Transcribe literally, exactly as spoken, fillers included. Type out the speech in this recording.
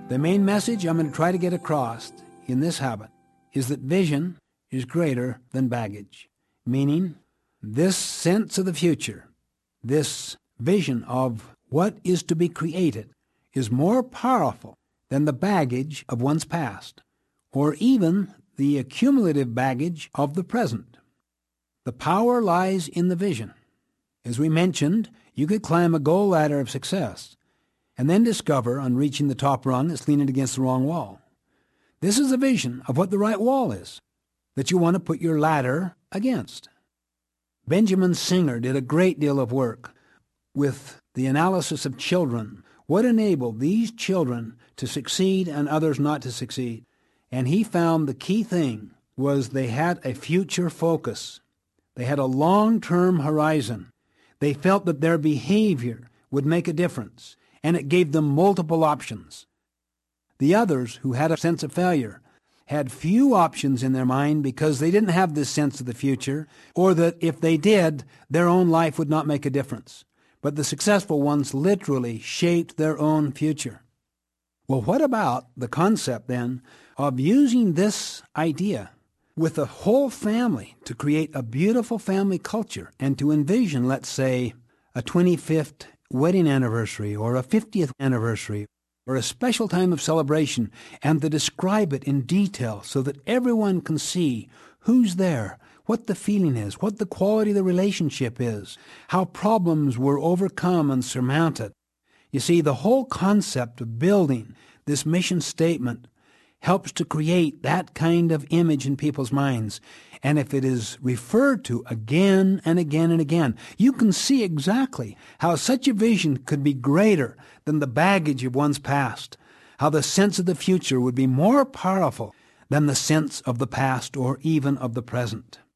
The main message I'm going to try to get across in this habit is that vision is greater than baggage, meaning this sense of the future, this vision of what is to be created, is more powerful than the baggage of one's past, or even the accumulative baggage of the present. The power lies in the vision. As we mentioned, you could climb a gold ladder of success and then discover on reaching the top rung it's leaning against the wrong wall. This is a vision of what the right wall is that you want to put your ladder against. Benjamin Singer did a great deal of work with the analysis of children, what enabled these children to succeed and others not to succeed. And he found the key thing was they had a future focus. They had a long-term horizon. They felt that their behavior would make a difference, and it gave them multiple options. The others, who had a sense of failure, had few options in their mind because they didn't have this sense of the future, or that if they did, their own life would not make a difference. But the successful ones literally shaped their own future. Well, what about the concept, then, of using this idea with the whole family to create a beautiful family culture and to envision, let's say, a twenty-fifth wedding anniversary or a fiftieth anniversary or a special time of celebration, and to describe it in detail so that everyone can see who's there, what the feeling is, what the quality of the relationship is, how problems were overcome and surmounted. You see, the whole concept of building this mission statement helps to create that kind of image in people's minds. And if it is referred to again and again and again, you can see exactly how such a vision could be greater than the baggage of one's past, how the sense of the future would be more powerful than the sense of the past or even of the present.